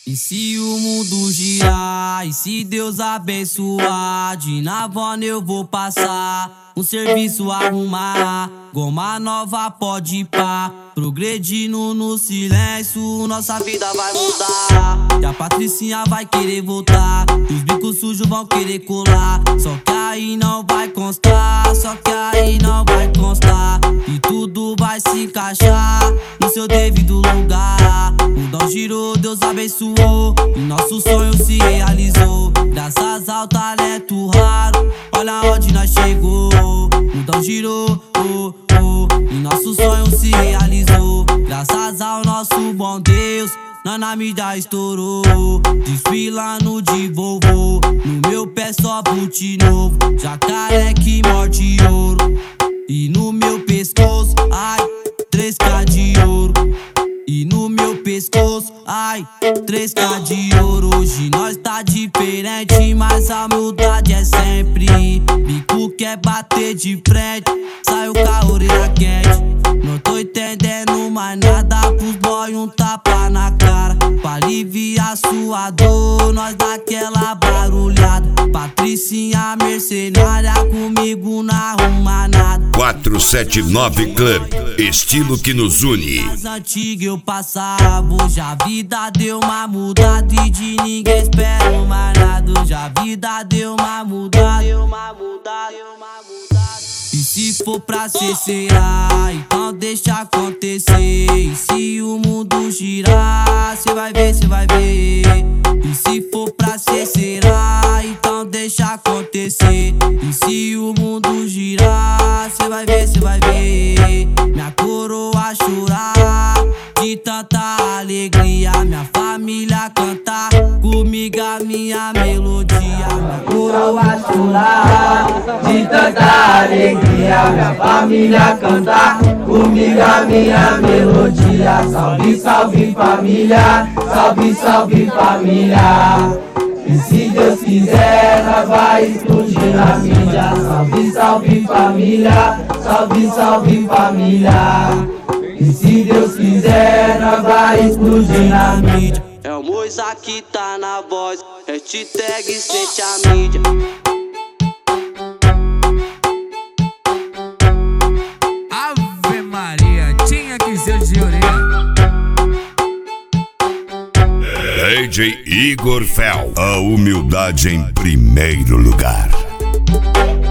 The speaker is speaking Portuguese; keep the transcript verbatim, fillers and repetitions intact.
E se o mundo girar, e se Deus abençoar, de Navona eu vou passar, um serviço arrumar, goma nova pode ir pá, progredindo no silêncio, nossa vida vai mudar. E a Patricinha vai querer voltar, os bicos sujos vão querer colar, só que aí não vai constar, só que aí não vai constar, e tudo vai se encaixar no seu devido lugar. O dom girou, Deus abençoou, e nosso sonho se realizou, graças ao talento raro, olha onde nós chegou. O dom girou, oh, oh, e nosso sonho se realizou, graças ao nosso bom Deus, nós na mídia estourou. Desfilando de Volvo, no meu pé só boot novo, jacaré que morde ouro, e no meu pescoço, ai, três K de ouro. E no meu pescoço, ai, três K de ouro. Hoje nós tá diferente, mas a humildade é sempre. Bico quer bater de frente, saiu com a orelha quente. Não tô entendendo mais nada, pros boy um tapa na cara, pra aliviar sua dor, nós dá aquela barulhada. Patricinha mercenária, comigo não arruma nada. quatro sete nove Club, estilo que nos une. As antigas eu passava, hoje a vida deu uma mudada, e de ninguém espero mais nada. Hoje a vida deu uma mudada, deu uma mudada, deu uma mudada. E se for pra ser, será, então deixa acontecer. E se o mundo girar, cê vai ver, cê vai ver. E se for pra ser, será, então deixa acontecer. E se o mundo girar, cê vai ver, cê vai ver. Minha coroa chorar de tanta alegria, minha família cantar comigo a minha melodia. Minha coroa chorar de tanta alegria, minha família cantar comigo a minha melodia. Salve, salve família, salve, salve família. E se Deus quiser, nós vai explodir na mídia. Salve, salve família, salve, salve família. E se Deus quiser, nós vai explodir na mídia. É o Moisa que tá na voz, hashtag sente a mídia. Ave Maria, tinha que ser de orelha. D J Igor Fel, a humildade em primeiro lugar.